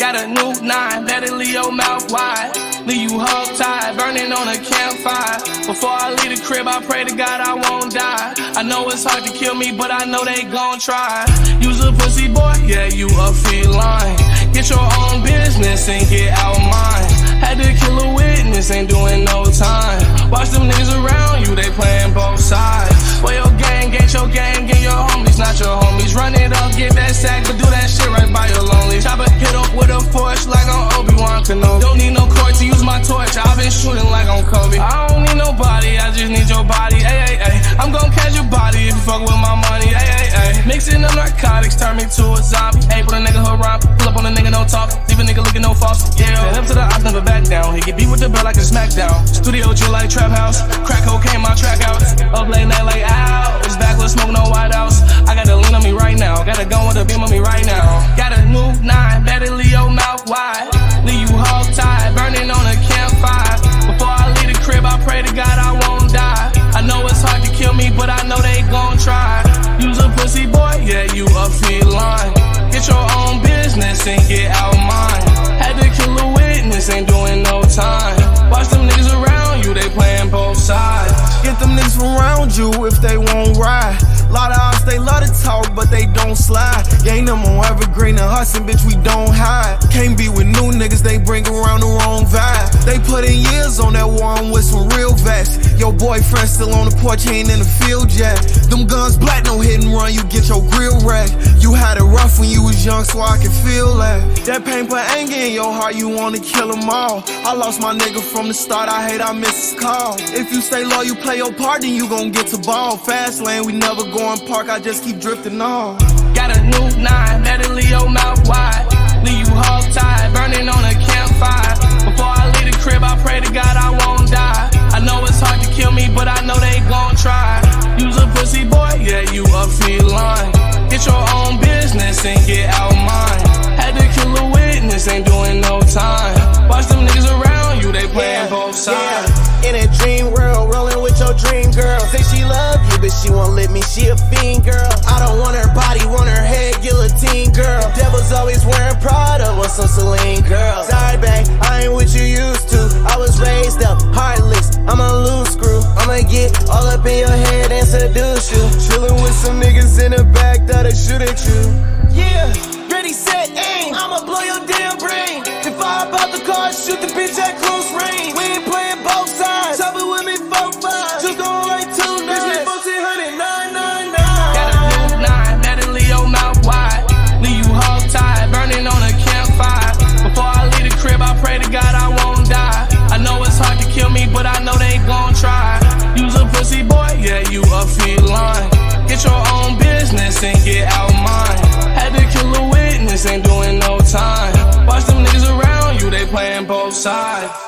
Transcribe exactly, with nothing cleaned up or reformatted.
Got a new nine, better leave your mouth wide. Leave you hog tied, burning on a campfire. Before I leave the crib, I pray to God I won't die. I know it's hard to kill me, but I know they gon' try. You's a pussy boy, yeah, you a feline. Get your own business and get out mine. Had to kill a witness, ain't doing no time. Watch them niggas around you, they playing both sides. Well, your gang ain't your gang, get your homies, not your homies. Run it up, get that sack, but do that shit right by your lonely. Chopper hit up with a force like on Obi-Wan Kenobi. Don't need no court to use my torch, I've been shooting like on Kobe. I don't need nobody, I just need your body, ay, ay, ay. I'm gon' catch your body if you fuck with my money, ay, ay, ay. Mixing up narcotics, turn me to a zombie. Hey, put a nigga around, pull up on a nigga, no talk. Leave a nigga looking no false, yeah. Head up to the op, never back down. He get beat with the bell like a smackdown. Studio chill like trap house. Crack cocaine, my track out. Up late night like owls. Backward smoke, no white house. I got a lean on me right now. Got a gun with a beam on me right now. Got a new nine, better leave your mouth wide. Leave you hog tied, burning on a campfire. Before I leave the crib, I pray to God I won't die. I know it's hard to kill me, but I know they gon' try. You's a pussy boy, yeah, you a feline. Get your own business and get out mine. Had to kill a witness, ain't doing no time. Watch them niggas around you, they playing both sides. Get them niggas around you if they won't ride. Lot of us, they love to talk, but they don't slide. You ain't them on evergreen and hustling, bitch, we don't hide. Can't be with new niggas, they bring around the wrong vibe. They put in years on that one with some real vets. Your boyfriend still on the porch, he ain't in the field yet. Them guns black, no hit and run, you get your grill wrecked. You had it rough when you was young, so I can feel that. That pain put anger in your heart, you wanna kill them all. I lost my nigga from the start, I hate I miss his call. If you stay low, you play your part, then you gon' get to ball. Fast lane, we never go in park, I just keep drifting on. Got a new nine, better leave your mouth wide. Leave you hog tied, burning on a campfire. Before I leave the crib, I pray to God I won't die. I know it's hard to kill me, but I know they gon' try. You's a pussy boy, yeah, you a feline. Get your own business and get out mine. Had to kill a witness, ain't doing no time. Watch them niggas around you, they playing yeah, both sides. Yeah. In a dream world, rolling with your dream girl. Say she love you, but she won't let me, she a fiend girl. I don't want her body, want her head, guillotine girl. Devil's always wearing Prada, want some Celine girl. Sorry babe, I ain't what you used to. I was raised up, heartless, I'm a loose screw. I'ma get all up in your head and seduce you. Chillin' with some niggas in the back that'll shoot at you. Yeah, ready, set, aim, I'ma blow your damn brain. If I hop out the car, shoot the bitch at close range. We ain't playing both sides, top it with me, four five. Just going like two nines, bitch, me fourteen hundred, nine nine nine. Got a new nine, better leave your mouth wide. Leave you hog tied, burning on a campfire. Before I leave the crib, I pray to God I won't die. I know it's hard to kill me, but I know they gon' try. You's a pussy boy, yeah, you a feline. Get your own business and get out mine. Had to kill a witness, ain't doing no time. Watch them niggas around you, they playing both sides.